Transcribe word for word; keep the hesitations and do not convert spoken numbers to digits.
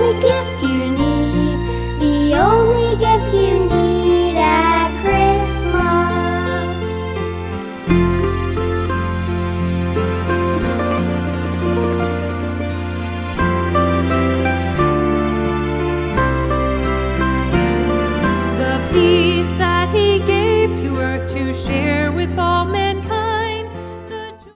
only gift you need, the only gift you need at Christmas. The peace that He gave to earth to share with all